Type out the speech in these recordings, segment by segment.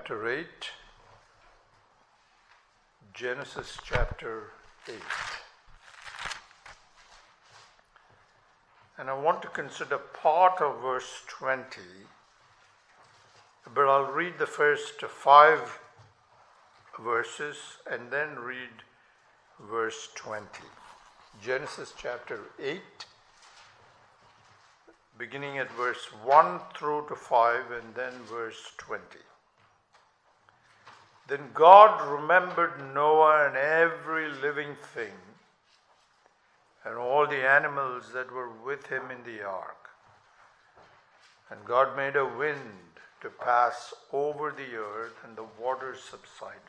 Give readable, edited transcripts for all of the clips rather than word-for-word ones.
chapter 8. Genesis chapter 8. And I want to consider part of verse 20, but I'll read the first 5 verses and then read verse 20. Genesis chapter 8, beginning at verse 1 through to 5 and then verse 20. Then God remembered Noah and every living thing and all the animals that were with him in the ark. And God made a wind to pass over the earth, and the waters subsided.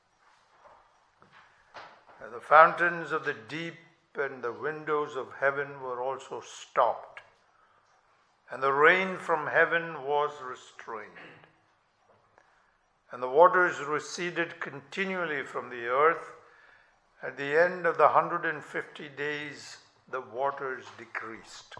And the fountains of the deep and the windows of heaven were also stopped, and the rain from heaven was restrained. And the waters receded continually from the earth. At the end of the 150 days, the waters decreased.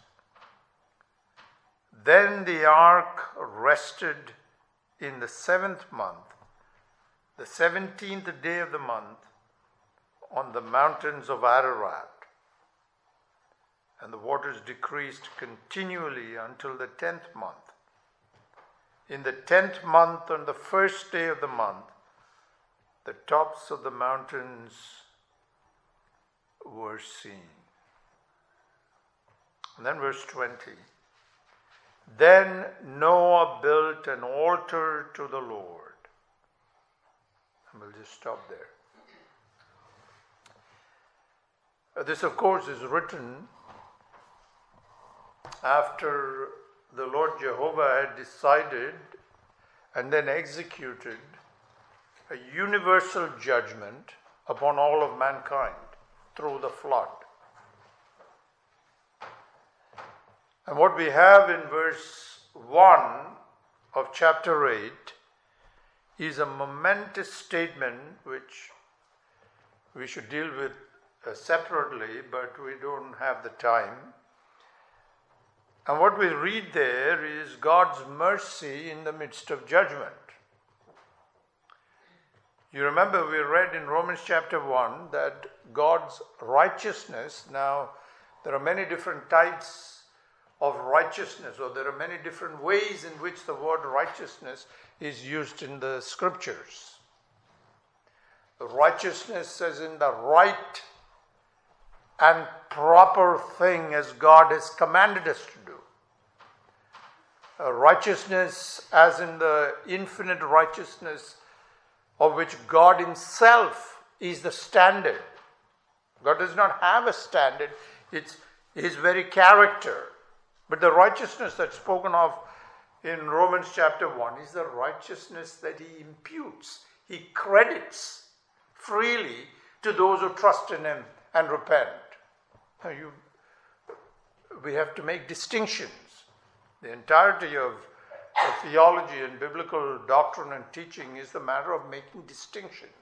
Then the ark rested in the 7th month, the 17th day of the month, on the mountains of Ararat. And the waters decreased continually until the 10th month. In the 10th month, on the first day of the month, the tops of the mountains were seen. And then verse 20. Then Noah built an altar to the Lord. And we'll just stop there. This, of course, is written after the Lord Jehovah had decided and then executed a universal judgment upon all of mankind through the flood. And what we have in verse 1 of chapter 8 is a momentous statement which we should deal with separately, but we don't have the time. And what we read there is God's mercy in the midst of judgment. You remember we read in Romans chapter 1 that God's righteousness, now there are many different types of righteousness, or there are many different ways in which the word righteousness is used in the scriptures. The righteousness as in the right and proper thing as God has commanded us to do. Righteousness as in the infinite righteousness of which God himself is the standard. God does not have a standard, it's his very character. But the righteousness that's spoken of in Romans chapter 1 is the righteousness that he imputes, he credits freely to those who trust in him and repent. Now we have to make distinctions. The entirety of theology and biblical doctrine and teaching is the matter of making distinctions.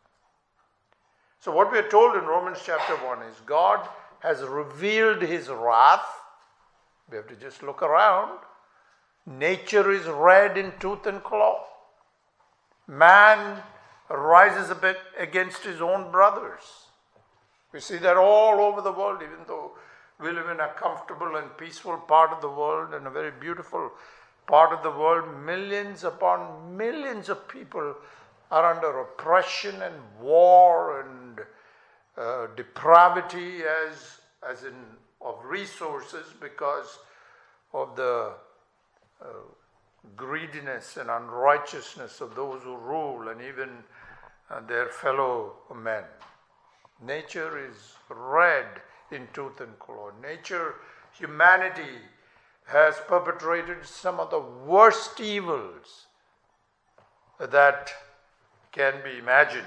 So what we are told in Romans chapter 1 is God has revealed his wrath. We have to just look around. Nature is red in tooth and claw. Man rises a bit against his own brothers. We see that all over the world, even though we live in a comfortable and peaceful part of the world and a very beautiful part of the world. Millions upon millions of people are under oppression and war and depravity as in of resources because of the greediness and unrighteousness of those who rule and even their fellow men. Nature is red in tooth and claw. Nature, humanity has perpetrated some of the worst evils that can be imagined.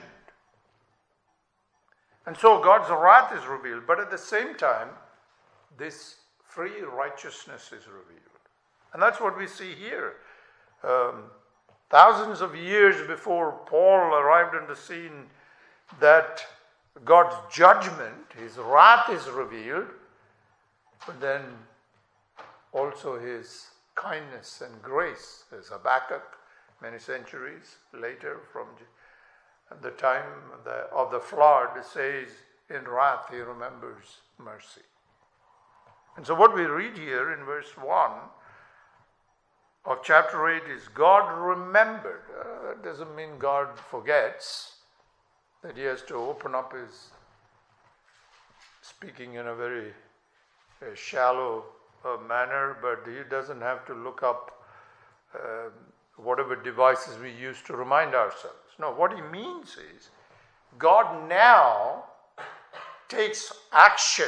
And so God's wrath is revealed, but at the same time, this free righteousness is revealed. And that's what we see here. Thousands of years before Paul arrived on the scene, that God's judgment, his wrath is revealed, but then also his kindness and grace, as Habakkuk many centuries later from the time of the flood, says, in wrath he remembers mercy. And so what we read here in verse 1 of chapter 8 is God remembered. That doesn't mean God forgets, that he has to open up his speaking in a very shallow manner, but he doesn't have to look up whatever devices we use to remind ourselves. No, what he means is God now takes action.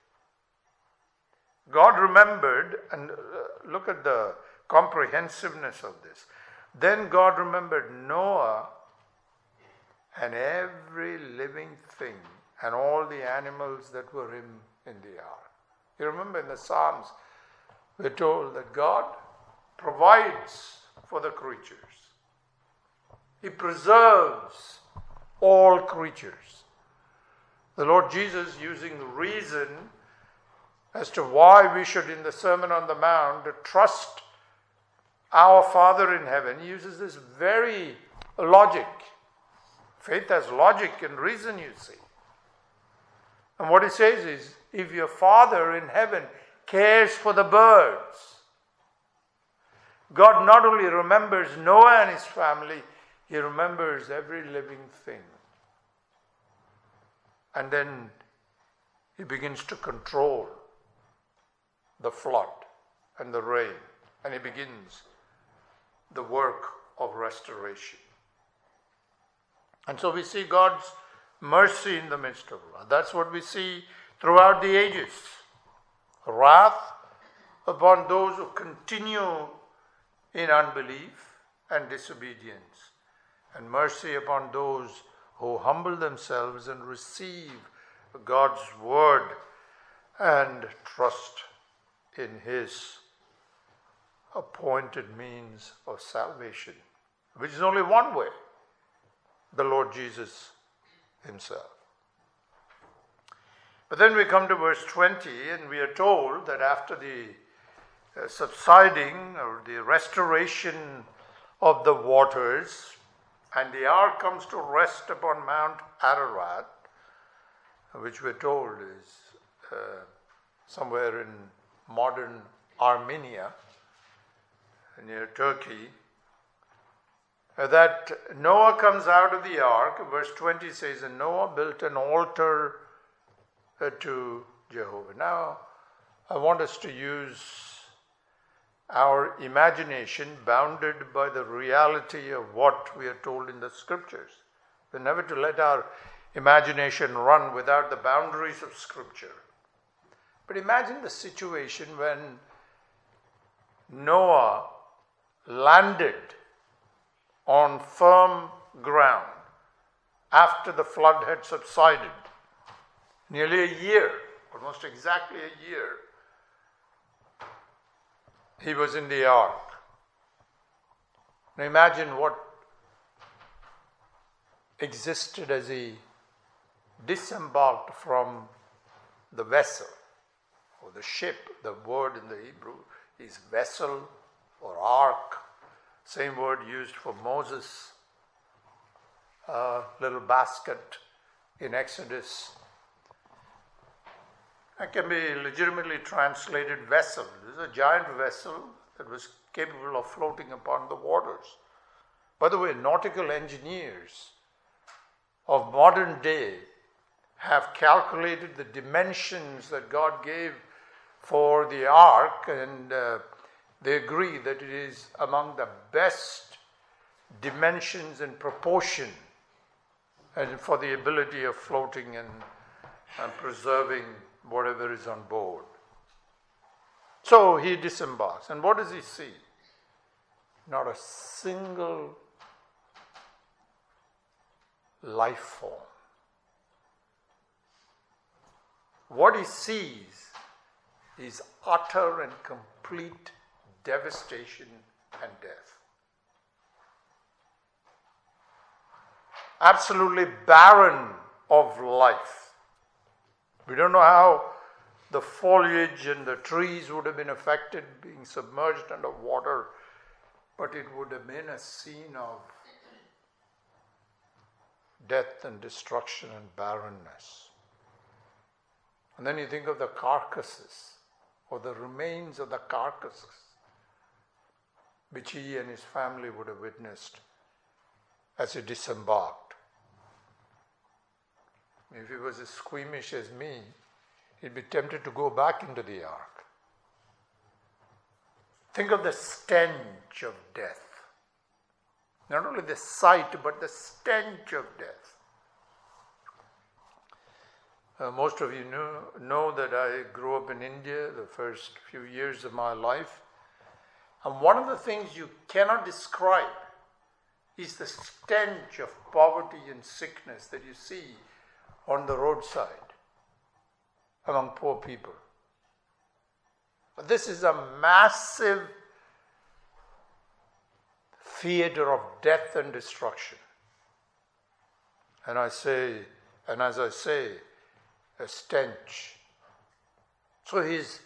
God remembered, and look at the comprehensiveness of this. Then God remembered Noah and every living thing and all the animals that were in the ark. You remember in the Psalms, we're told that God provides for the creatures. He preserves all creatures. The Lord Jesus, using reason as to why we should, in the Sermon on the Mount, trust our Father in heaven, he uses this very logic. Faith has logic and reason, you see. And what he says is, if your Father in heaven cares for the birds, God not only remembers Noah and his family, he remembers every living thing. And then he begins to control the flood and the rain, and he begins the work of restoration. And so we see God's mercy in the midst of wrath. That's what we see throughout the ages. Wrath upon those who continue in unbelief and disobedience, and mercy upon those who humble themselves and receive God's word and trust in his appointed means of salvation, which is only one way, the Lord Jesus himself. But then we come to verse 20, and we are told that after the subsiding or the restoration of the waters, and the ark comes to rest upon Mount Ararat, which we're told is somewhere in modern Armenia, near Turkey, that Noah comes out of the ark. Verse 20 says, and Noah built an altar to Jehovah. Now, I want us to use our imagination bounded by the reality of what we are told in the scriptures. We're never to let our imagination run without the boundaries of scripture. But imagine the situation when Noah landed on firm ground after the flood had subsided. Nearly a year, almost exactly a year, he was in the ark. Now imagine what existed as he disembarked from the vessel or the ship. The word in the Hebrew is vessel or ark, same word used for Moses, little basket in Exodus. That can be legitimately translated vessel. This is a giant vessel that was capable of floating upon the waters. By the way, nautical engineers of modern day have calculated the dimensions that God gave for the ark, and they agree that it is among the best dimensions and proportion and for the ability of floating and preserving whatever is on board. So he disembarks, and what does he see? Not a single life form. What he sees is utter and complete devastation and death. Absolutely barren of life. We don't know how the foliage and the trees would have been affected, being submerged under water. but it would have been a scene of death and destruction and barrenness. And then you think of the carcasses, or the remains of the carcasses, which he and his family would have witnessed as he disembarked. If he was as squeamish as me, he'd be tempted to go back into the ark. Think of the stench of death. Not only the sight, but the stench of death. Most of you know that I grew up in India the first few years of my life. And one of the things you cannot describe is the stench of poverty and sickness that you see on the roadside among poor people. But this is a massive theater of death and destruction. And as I say, a stench. So his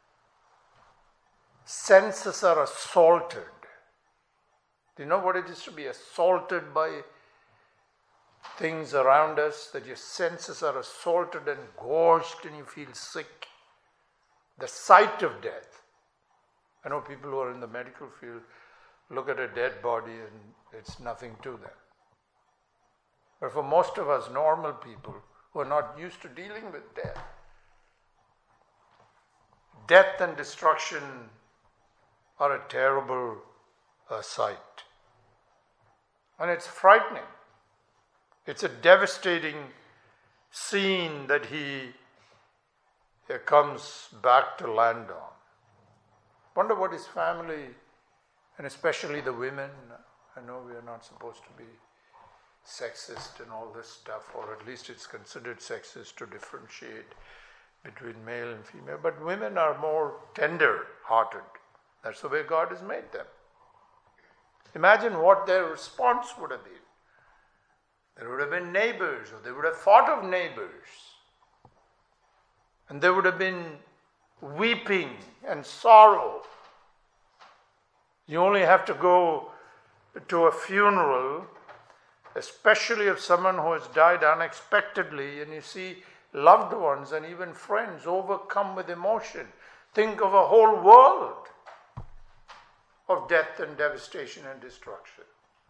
senses are assaulted. Do you know what it is to be assaulted by things around us, that your senses are assaulted and gouged and you feel sick? The sight of death. I know people who are in the medical field look at a dead body and it's nothing to them. But for most of us normal people who are not used to dealing with death, death and destruction are a terrible sight. And it's frightening. It's a devastating scene that he comes back to land on. Wonder what his family, and especially the women, I know we are not supposed to be sexist and all this stuff, or at least it's considered sexist to differentiate between male and female, but women are more tender-hearted. That's the way God has made them. Imagine what their response would have been. There would have been neighbors, or they would have thought of neighbors. And there would have been weeping and sorrow. You only have to go to a funeral, especially of someone who has died unexpectedly, and you see loved ones and even friends overcome with emotion. Think of a whole world of death and devastation and destruction.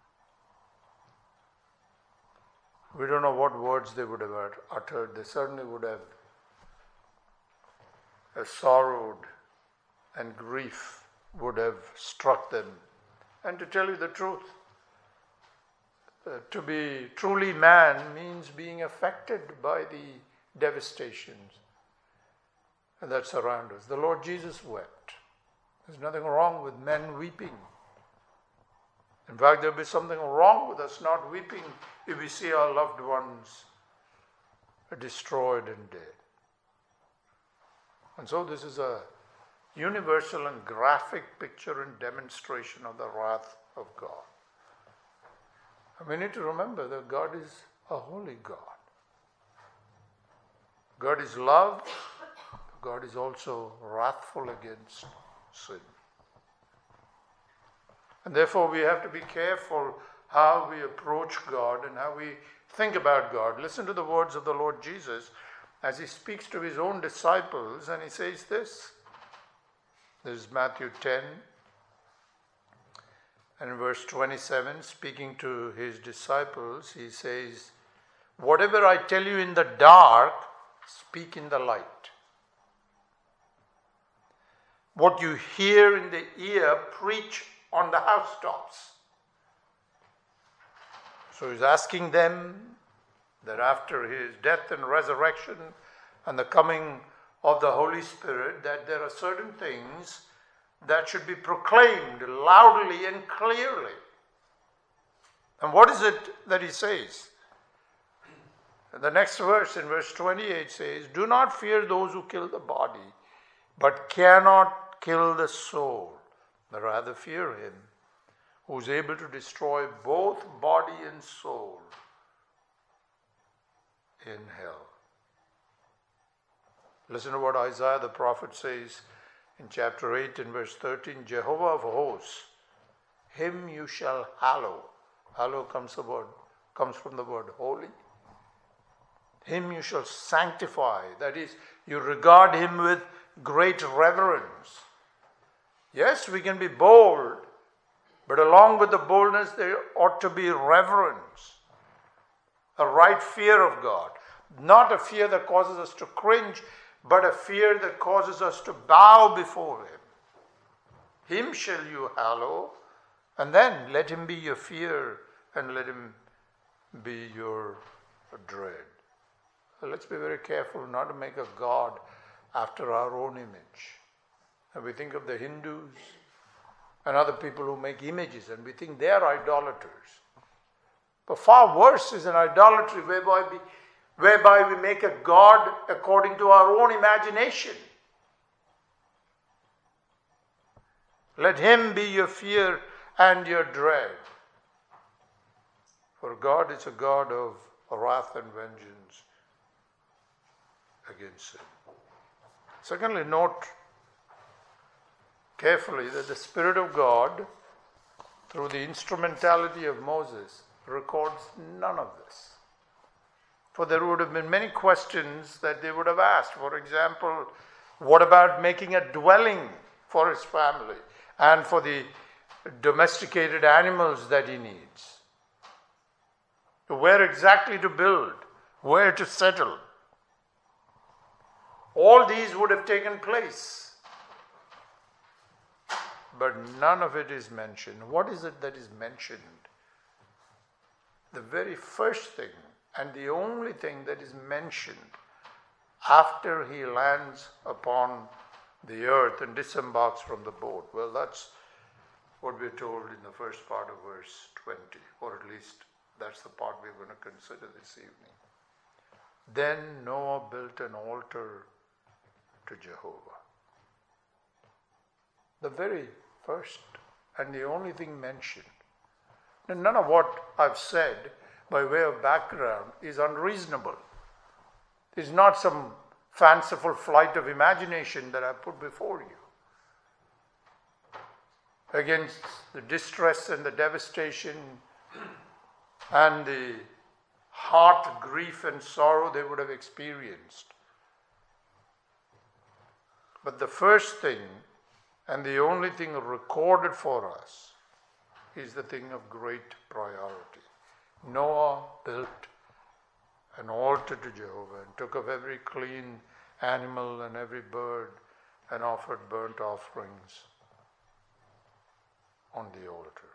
We don't know what words they would have uttered. They certainly would have sorrowed, and grief would have struck them. And to tell you the truth, to be truly man means being affected by the devastations that surround us. The Lord Jesus wept. There's nothing wrong with men weeping. In fact, there'll be something wrong with us not weeping if we see our loved ones destroyed and dead. And so this is a universal and graphic picture and demonstration of the wrath of God. And we need to remember that God is a holy God. God is love. God is also wrathful against sin. And therefore we have to be careful how we approach God and how we think about God. Listen to the words of the Lord Jesus as he speaks to his own disciples, and he says this. This is Matthew 10 and verse 27, speaking to his disciples, he says, "Whatever I tell you in the dark, speak in the light. What you hear in the ear, preach on the housetops." So he's asking them that after his death and resurrection and the coming of the Holy Spirit, that there are certain things that should be proclaimed loudly and clearly. And what is it that he says? The next verse, in verse 28, says, "Do not fear those who kill the body, but cannot kill the soul. But rather fear him who is able to destroy both body and soul in hell." Listen to what Isaiah the prophet says in chapter 8 and verse 13. "Jehovah of hosts him you shall hallow. Hallow comes from the word holy. Him you shall sanctify. That is, you regard him with great reverence. Yes, we can be bold, but along with the boldness there ought to be reverence. A right fear of God. Not a fear that causes us to cringe, but a fear that causes us to bow before him. Him shall you hallow, and then let him be your fear and let him be your dread. So let's be very careful not to make a God after our own image. And we think of the Hindus and other people who make images and we think they are idolaters. But far worse is an idolatry whereby we make a God according to our own imagination. Let him be your fear and your dread. For God is a God of wrath and vengeance against sin. Secondly, note carefully that the Spirit of God, through the instrumentality of Moses, records none of this. For there would have been many questions that they would have asked. For example, what about making a dwelling for his family and for the domesticated animals that he needs? Where exactly to build? Where to settle? All these would have taken place. But none of it is mentioned. What is it that is mentioned? The very first thing and the only thing that is mentioned after he lands upon the earth and disembarks from the boat. Well, that's what we're told in the first part of verse 20, or at least that's the part we're going to consider this evening. Then Noah built an altar to Jehovah. The very first and the only thing mentioned. And none of what I've said by way of background is unreasonable. It's not some fanciful flight of imagination that I put before you. Against the distress and the devastation and the heart grief and sorrow they would have experienced. But the first thing and the only thing recorded for us is the thing of great priority. Noah built an altar to Jehovah and took of every clean animal and every bird and offered burnt offerings on the altar.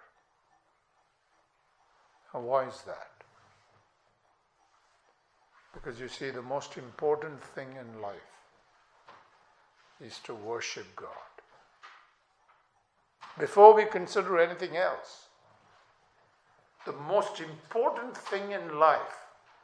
And why is that? Because you see, the most important thing in life is to worship God. Before we consider anything else, the most important thing in life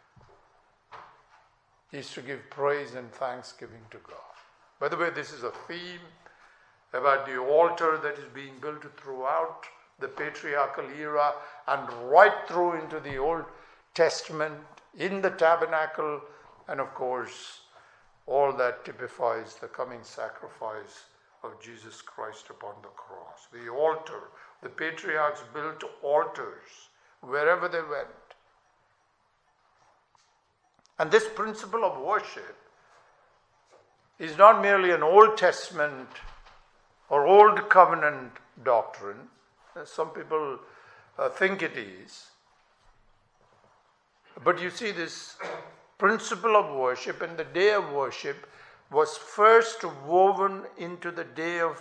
is to give praise and thanksgiving to God. By the way, this is a theme about the altar that is being built throughout the patriarchal era and right through into the Old Testament, in the tabernacle, and of course, all that typifies the coming sacrifice of Jesus Christ upon the cross. The altar, the patriarchs built altars wherever they went. And this principle of worship is not merely an Old Testament or Old Covenant doctrine, as some people think it is. But you see, this principle of worship and the day of worship was first woven into the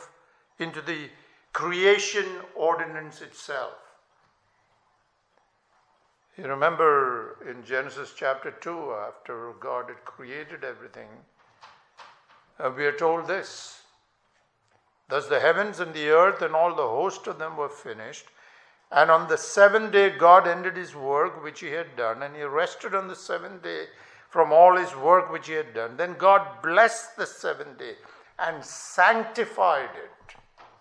creation ordinance itself. You remember in Genesis chapter 2, after God had created everything, we are told this: thus the heavens and the earth and all the host of them were finished, and on the seventh day God ended his work which he had done, and he rested on the seventh day from all his work which he had done. Then God blessed the seventh day and sanctified it.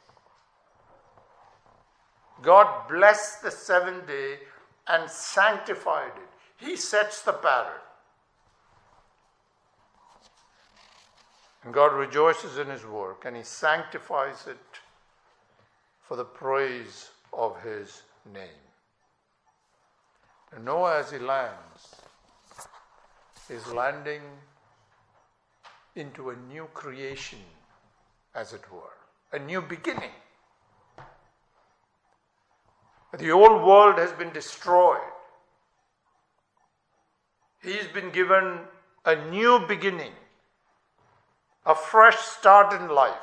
God blessed the seventh day and sanctified it. He sets the pattern. And God rejoices in his work and he sanctifies it for the praise of his name. And Noah, as he lands, is landing into a new creation, as it were, a new beginning. The old world has been destroyed. He's been given a new beginning, a fresh start in life,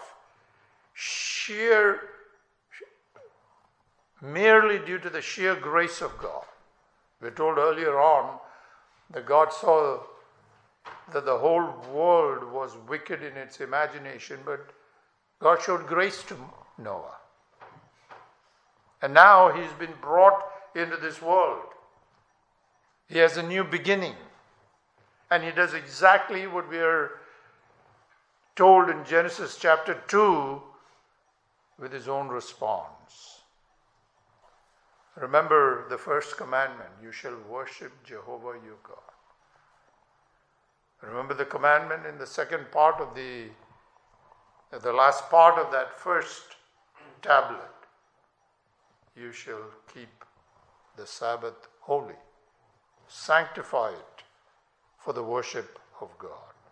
merely due to the sheer grace of God. We were told earlier on that God saw that the whole world was wicked in its imagination, but God showed grace to Noah. And now he's been brought into this world. He has a new beginning. And he does exactly what we are told in Genesis chapter 2 with his own response. Remember the first commandment, you shall worship Jehovah your God. Remember the commandment in the second part of the last part of that first tablet. You shall keep the Sabbath holy. Sanctify it for the worship of God.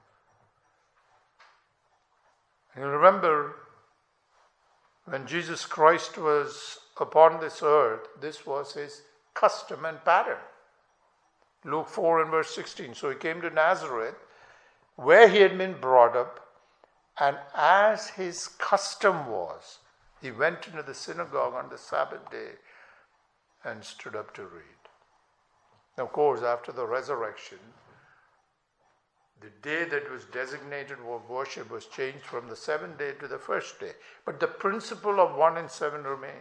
And you remember when Jesus Christ was upon this earth, this was his custom and pattern. Luke 4 and verse 16. So he came to Nazareth, where he had been brought up, and as his custom was, he went into the synagogue on the Sabbath day and stood up to read. Of course, after the resurrection, the day that was designated for worship was changed from the seventh day to the first day. But the principle of 1 and 7 remains.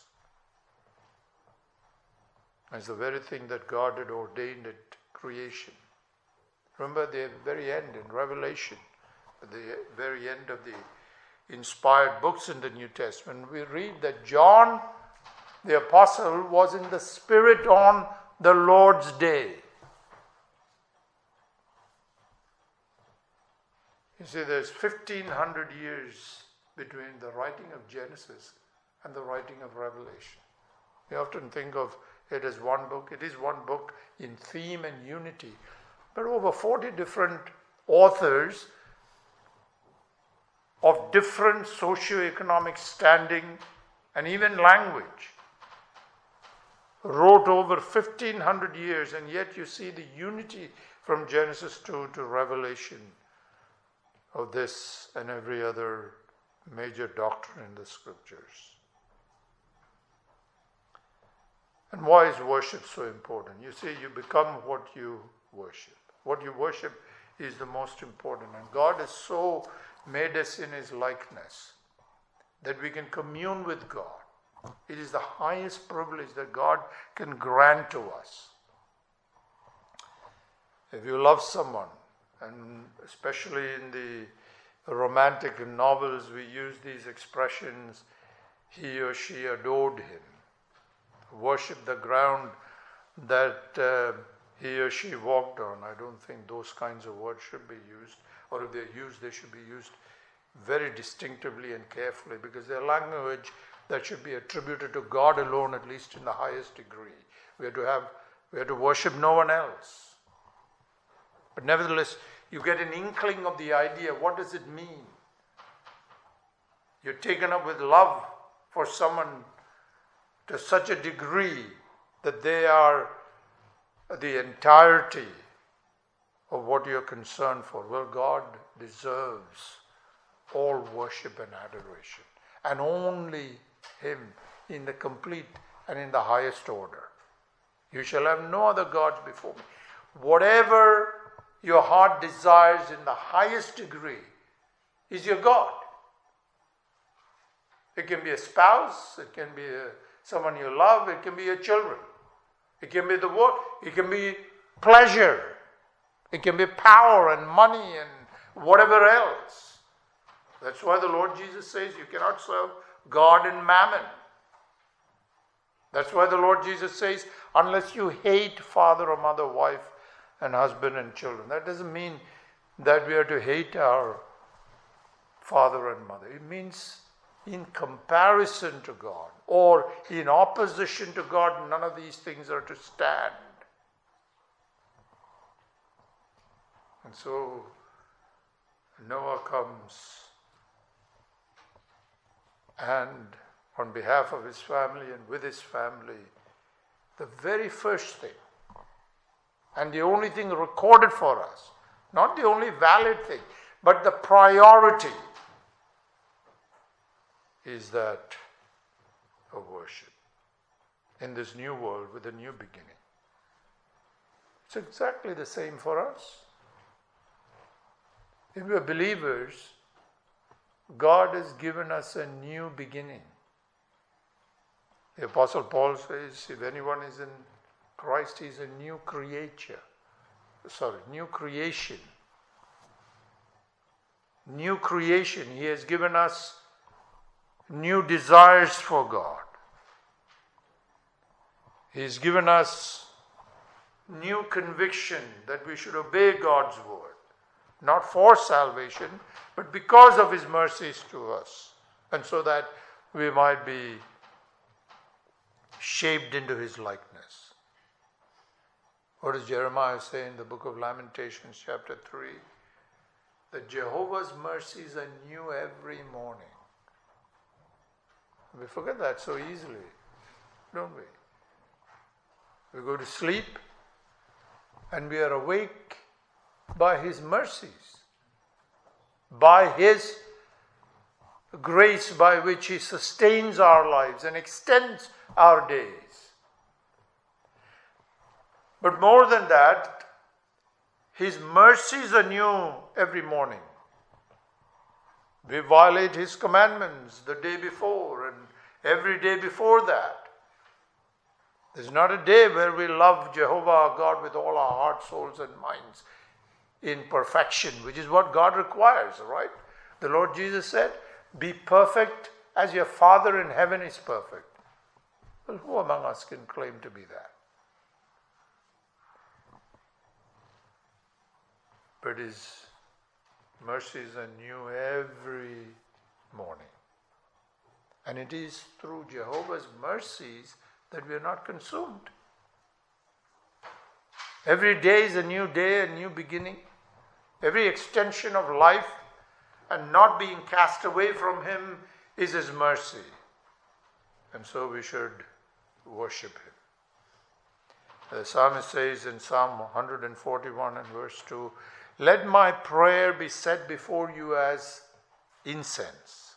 It's the very thing that God had ordained at creation. Remember the very end in Revelation, at the very end of the inspired books in the New Testament, we read that John the Apostle was in the Spirit on the Lord's day. You see, there's 1,500 years between the writing of Genesis and the writing of Revelation. We often think of it as one book. It is one book in theme and unity. But over 40 different authors of different socio-economic standing and even language wrote over 1,500 years, and yet you see the unity from Genesis 2 to Revelation of this and every other major doctrine in the scriptures. And why is worship so important? You see, you become what you worship. What you worship is the most important. And God has so made us in his likeness that we can commune with God. It is the highest privilege that God can grant to us. If you love someone, and especially in the romantic novels, we use these expressions, he or she adored him, worship the ground that he or she walked on. I don't think those kinds of words should be used, or if they're used, they should be used very distinctively and carefully, because they're language that should be attributed to God alone, at least in the highest degree. We are to worship no one else. But nevertheless, you get an inkling of the idea. What does it mean? You're taken up with love for someone to such a degree that they are the entirety of what you're concerned for. Well, God deserves all worship and adoration, and only him in the complete and in the highest order. You shall have no other gods before me. Whatever your heart desires in the highest degree is your God. It can be a spouse, it can be someone you love, it can be your children, it can be the work, it can be pleasure, it can be power and money and whatever else. That's why the Lord Jesus says you cannot serve God and mammon. That's why the Lord Jesus says, unless you hate father or mother, wife and husband and children. That doesn't mean that we are to hate our father and mother. It means in comparison to God or in opposition to God, none of these things are to stand. And so Noah comes and on behalf of his family and with his family, the very first thing and the only thing recorded for us, not the only valid thing, but the priority is that of worship in this new world with a new beginning. It's exactly the same for us. If we are believers, God has given us a new beginning. The Apostle Paul says, if anyone is in Christ, he is a new creature. New creation. New creation. He has given us new desires for God. He has given us new conviction that we should obey God's word, not for salvation, but because of His mercies to us, and so that we might be shaped into His likeness. What does Jeremiah say in the book of Lamentations, chapter 3? That Jehovah's mercies are new every morning. We forget that so easily, don't we? We go to sleep and we are awake by His mercies, by His grace by which He sustains our lives and extends our days. But more than that, His mercies are new every morning. We violate His commandments the day before and every day before that. There's not a day where we love Jehovah our God with all our heart, souls and minds in perfection, which is what God requires, right? The Lord Jesus said, be perfect as your Father in heaven is perfect. Well, who among us can claim to be that? But His mercies are new every morning. And it is through Jehovah's mercies that we are not consumed. Every day is a new day, a new beginning. Every extension of life and not being cast away from Him is His mercy. And so we should worship Him. The psalmist says in Psalm 141 and verse 2, let my prayer be set before you as incense,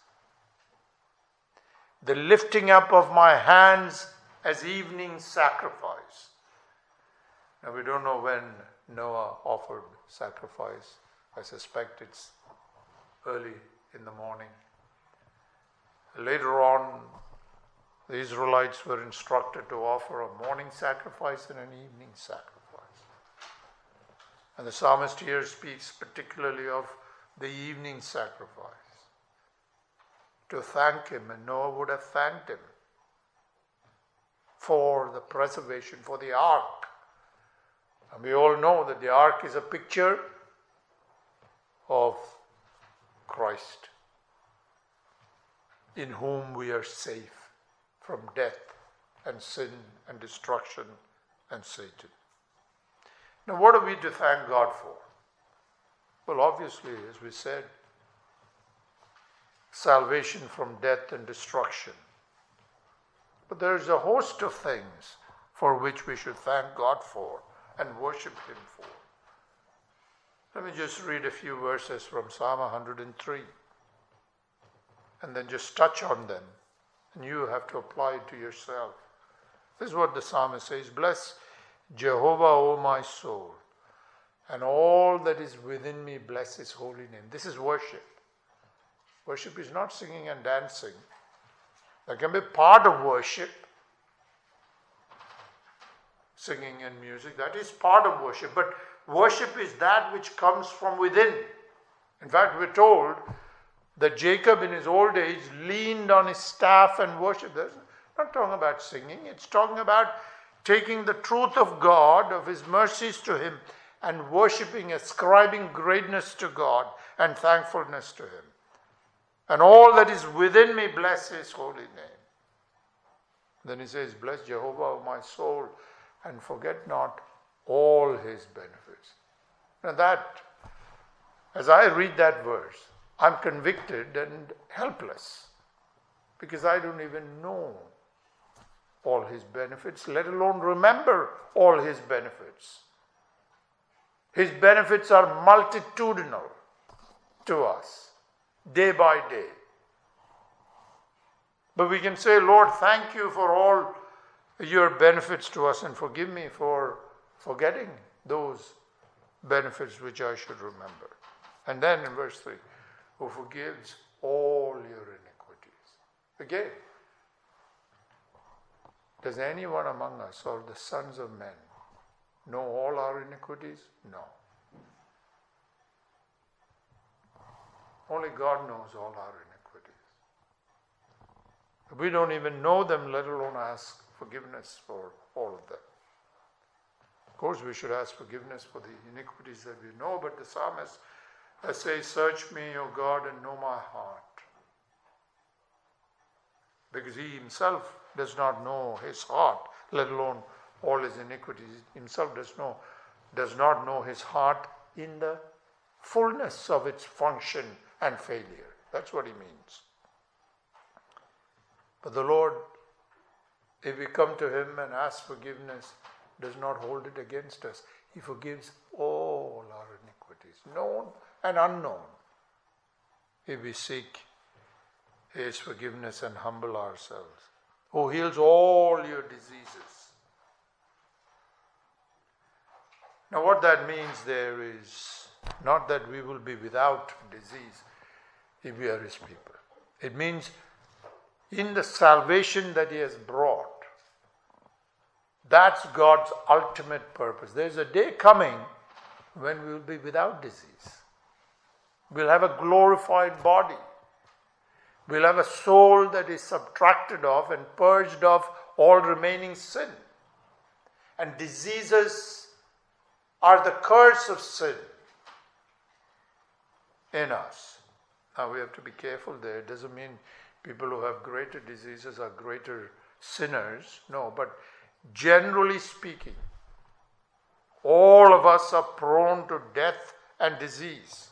the lifting up of my hands as evening sacrifice. Now we don't know when Noah offered sacrifice. I suspect it's early in the morning. Later on, the Israelites were instructed to offer a morning sacrifice and an evening sacrifice. And the psalmist here speaks particularly of the evening sacrifice, to thank Him, and Noah would have thanked Him for the preservation, for the ark. And we all know that the ark is a picture of Christ, in whom we are safe from death and sin and destruction and Satan. Now, what are we to thank God for? Well, obviously, as we said, salvation from death and destruction. But there is a host of things for which we should thank God for and worship Him for. Let me just read a few verses from Psalm 103 and then just touch on them, and you have to apply it to yourself. This is what the psalmist says, bless Jehovah, O my soul, and all that is within me, bless His holy name. This is worship. Worship is not singing and dancing. That can be part of worship. Singing and music, that is part of worship. But worship is that which comes from within. In fact, we're told that Jacob in his old age leaned on his staff and worshipped. That's not talking about singing. It's talking about taking the truth of God, of His mercies to Him, and worshipping, ascribing greatness to God and thankfulness to Him. And all that is within me, bless his holy name. Then he says, bless Jehovah, O my soul, and forget not all his benefits. Now that, as I read that verse, I'm convicted and helpless because I don't even know all his benefits, let alone remember all his benefits. His benefits are multitudinal to us, day by day. But we can say, Lord, thank you for all your benefits to us and forgive me for forgetting those benefits which I should remember. And then in verse 3, who forgives all your iniquities. Again, does anyone among us or the sons of men know all our iniquities? No. Only God knows all our iniquities. We don't even know them, let alone ask forgiveness for all of them. Of course, we should ask forgiveness for the iniquities that we know, but the psalmist says, search me, O God, and know my heart. Because he himself does not know his heart, let alone all his iniquities. He himself does not know his heart in the fullness of its function and failure. That's what he means. But the Lord, if we come to him and ask forgiveness, does not hold it against us. He forgives all our iniquities, known and unknown, if we seek his forgiveness and humble ourselves. Who heals all your diseases. Now what that means there is not that we will be without disease if we are his people. It means in the salvation that he has brought, that's God's ultimate purpose. There's a day coming when we will be without disease. We'll have a glorified body. We'll have a soul that is subtracted of and purged of all remaining sin. And diseases are the curse of sin in us. Now we have to be careful there. It doesn't mean people who have greater diseases are greater sinners. No, but generally speaking, all of us are prone to death and disease.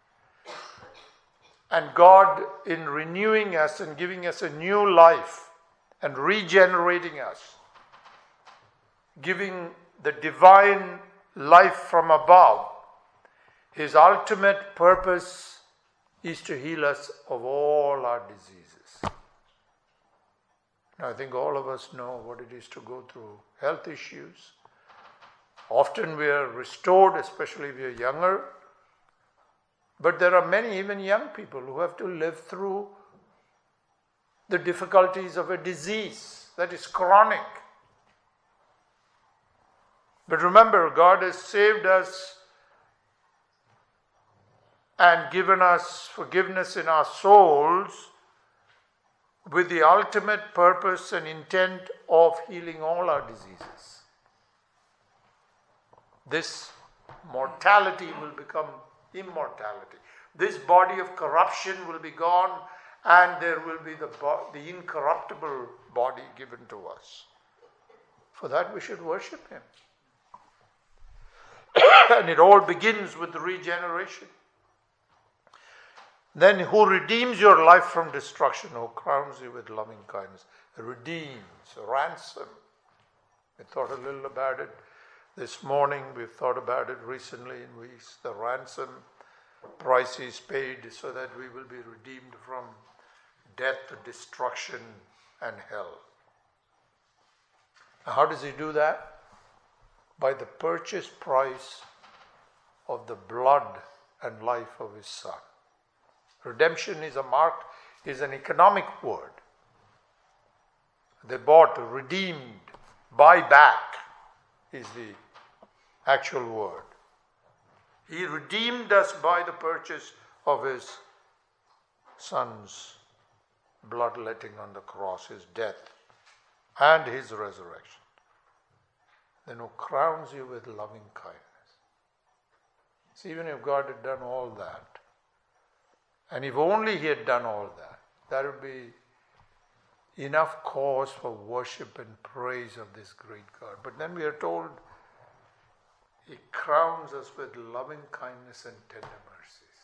And God, in renewing us and giving us a new life and regenerating us, giving the divine life from above, his ultimate purpose is to heal us of all our diseases. Now, I think all of us know what it is to go through health issues. Often we are restored, especially if we are younger. But there are many, even young people, who have to live through the difficulties of a disease that is chronic. But remember, God has saved us and given us forgiveness in our souls with the ultimate purpose and intent of healing all our diseases. This mortality will become immortality. This body of corruption will be gone, and there will be the incorruptible body given to us. For that we should worship him. And it all begins with the regeneration. Then who redeems your life from destruction, who crowns you with loving kindness. Redeems, ransom. We thought a little about it this morning. We've thought about it recently in weeks. The ransom price is paid so that we will be redeemed from death, destruction, and hell. Now, how does he do that? By the purchase price of the blood and life of his Son. Redemption is an economic word. They bought, redeemed, buy back is the actual word. He redeemed us by the purchase of his Son's bloodletting on the cross, his death, and his resurrection. Then who crowns you with loving kindness. See, even if God had done all that, And if only he had done all that, that would be enough cause for worship and praise of this great God. But then we are told he crowns us with loving kindness and tender mercies.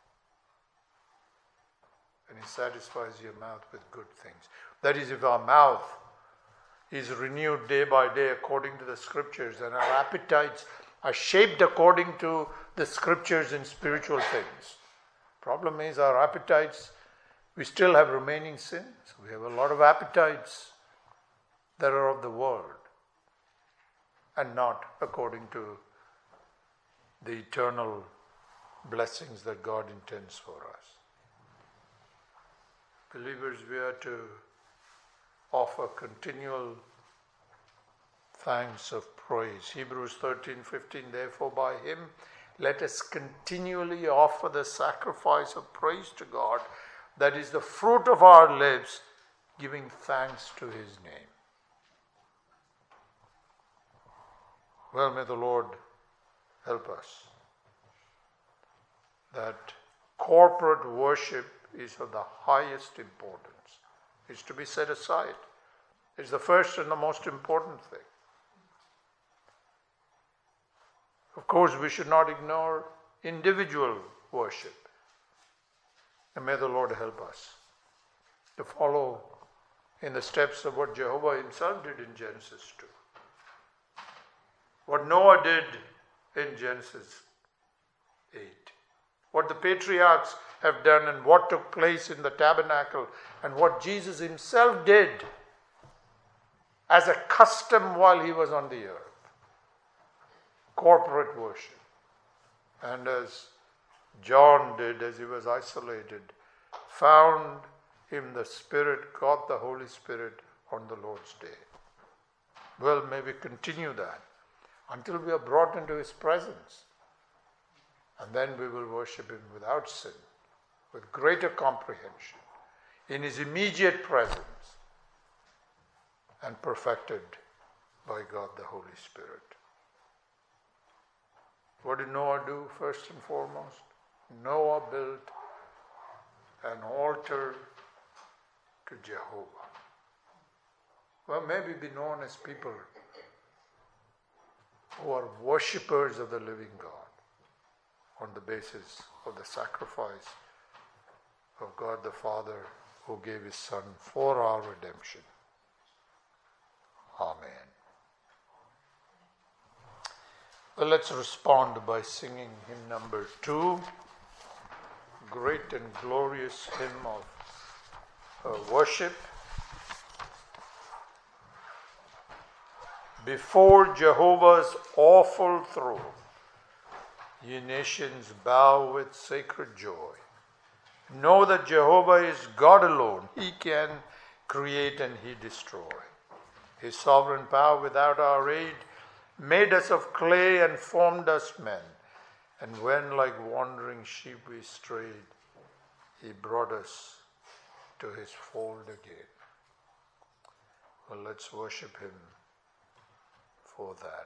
And he satisfies your mouth with good things. That is, if our mouth is renewed day by day according to the scriptures, and our appetites are shaped according to the scriptures in spiritual things. Problem is, our appetites, we still have remaining sins. We have a lot of appetites that are of the world and not according to the eternal blessings that God intends for us. Believers, we are to offer continual thanks of praise. Hebrews 13:15, therefore by him let us continually offer the sacrifice of praise to God, that is the fruit of our lips, giving thanks to his name. Well, may the Lord help us that corporate worship is of the highest importance. It's to be set aside. It's the first and the most important thing. Of course, we should not ignore individual worship. And may the Lord help us to follow in the steps of what Jehovah himself did in Genesis 2. What Noah did in Genesis 8. What the patriarchs have done and what took place in the tabernacle and what Jesus himself did as a custom while he was on the earth. Corporate worship. And as John did as he was isolated, found him the Spirit, got the Holy Spirit on the Lord's day. Well, may we continue that until we are brought into his presence. And then we will worship him without sin, with greater comprehension, in his immediate presence, and perfected by God the Holy Spirit. What did Noah do first and foremost? Noah built an altar to Jehovah. Well, maybe be known as people who are worshippers of the living God on the basis of the sacrifice of God the Father who gave his Son for our redemption. Amen. Well, let's respond by singing hymn number 2, great and glorious hymn of worship. Before Jehovah's awful throne, ye nations bow with sacred joy. Know that Jehovah is God alone. He can create and he destroy. His sovereign power without our aid made us of clay and formed us men. And when like wandering sheep we strayed, he brought us to his fold again. Well, let's worship him for that.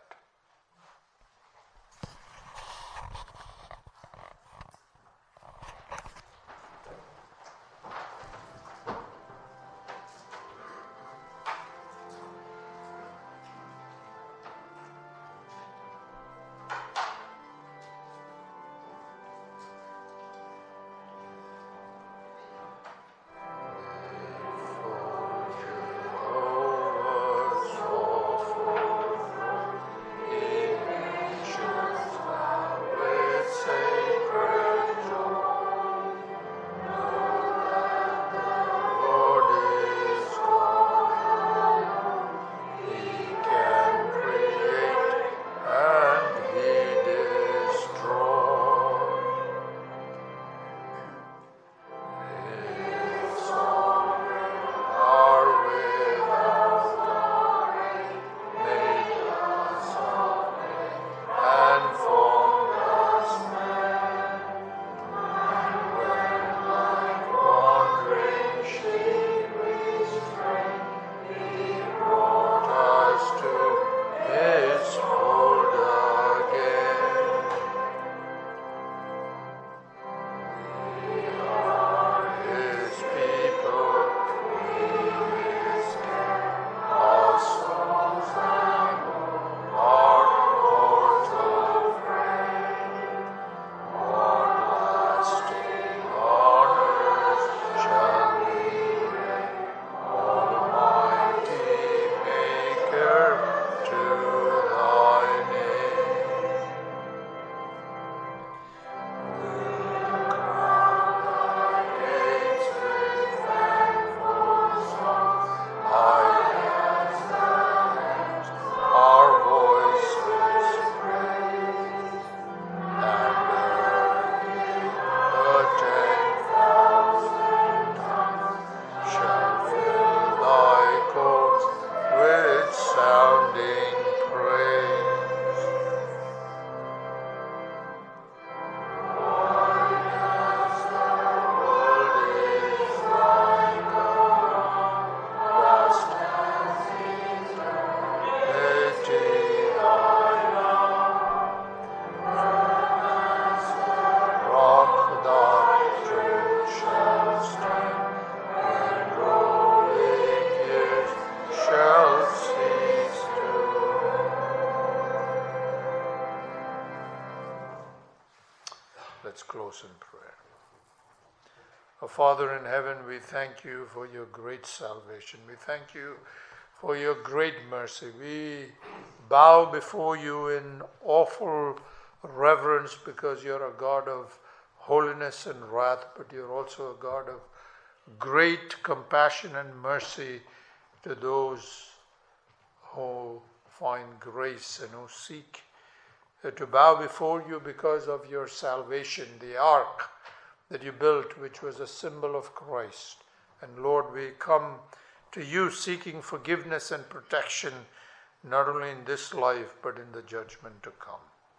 Let's close in prayer. Our Father in heaven, we thank you for your great salvation. We thank you for your great mercy. We bow before you in awful reverence because you're a God of holiness and wrath, but you're also a God of great compassion and mercy to those who find grace and who seek to bow before you because of your salvation, the ark that you built, which was a symbol of Christ. And Lord, we come to you seeking forgiveness and protection, not only in this life, but in the judgment to come.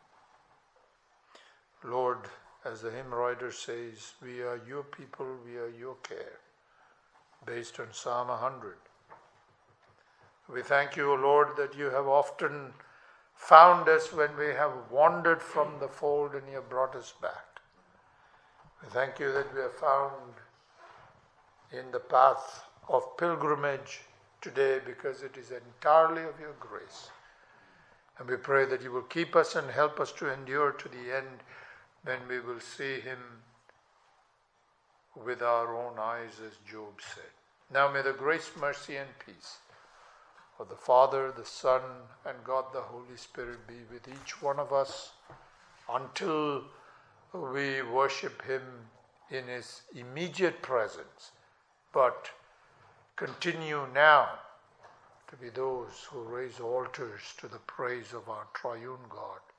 Lord, as the hymn writer says, we are your people, we are your care, based on Psalm 100. We thank you, O Lord, that you have often found us when we have wandered from the fold and you have brought us back. We thank you that we are found in the path of pilgrimage today because it is entirely of your grace. And we pray that you will keep us and help us to endure to the end when we will see him with our own eyes, as Job said. Now may the grace, mercy, and peace of the Father, the Son, and God the Holy Spirit be with each one of us until we worship him in his immediate presence, but continue now to be those who raise altars to the praise of our triune God.